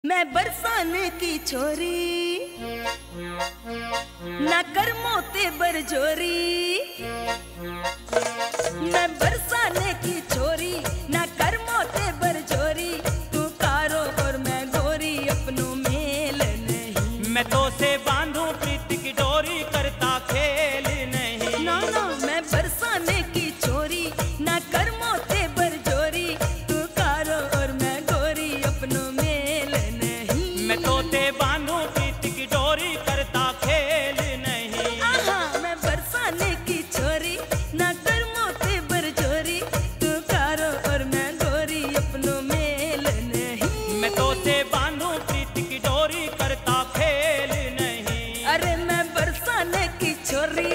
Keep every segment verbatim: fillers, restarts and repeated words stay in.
मैं बरसाने की छोरी ना कर मोते बरजोरी। मैं बरसाने की छोरी ना कर मोते बरजोरी। तू कारो और मैं गोरी अपनों मेल नहीं। मैं तो से बांधूं प्रीत की डोरी करता खेल नहीं। ना ना मैं बरसाने की छोरी ना कर मोते बरजोरी। तू कारो और मैं गोरी अपनों मेल नहीं। मैं तो ते बांधूं प्रीत की डोरी करता खेल नहीं। आहा मैं बरसाने की छोरी ना कर मोते बरजोरी। तू कारो और मैं गोरी अपनों मेल नहीं। मैं तो से बांधूं प्रीत की डोरी करता खेल नहीं। अरे मैं बरसाने की छोरी।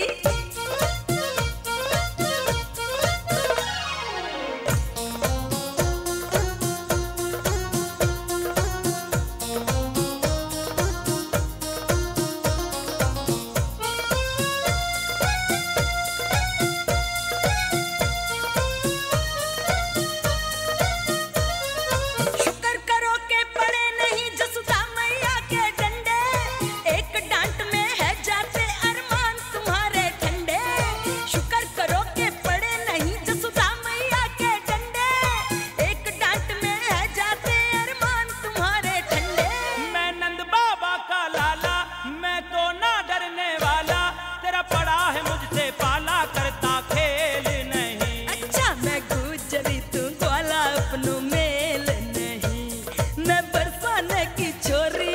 अपनों मेल नहीं। मैं बरसाने की छोरी।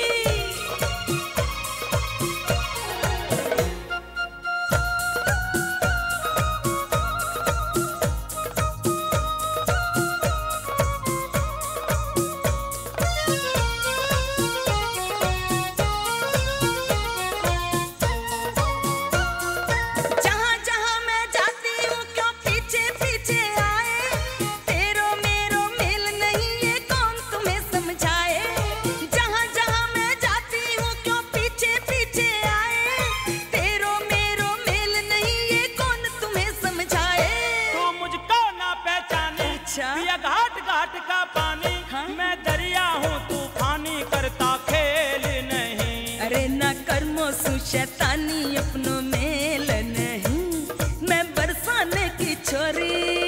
या घाट घाट का पानी हाँ? मैं दरिया हूँ तूफानी करता खेल नहीं। अरे ना कर्मों सु शैतानी अपनों मेल नहीं। मैं बरसाने की छोरी।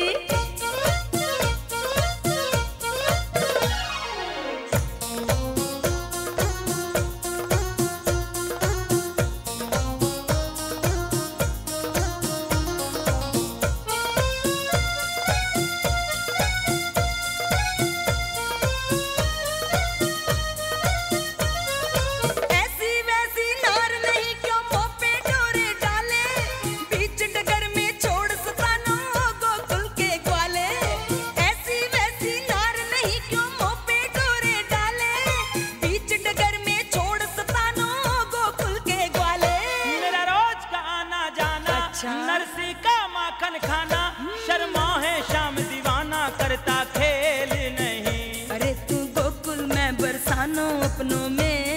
नरसी का माखन खाना शर्मा है शाम दीवाना करता खेल नहीं। अरे तू गोकुल में बरसानो अपनों में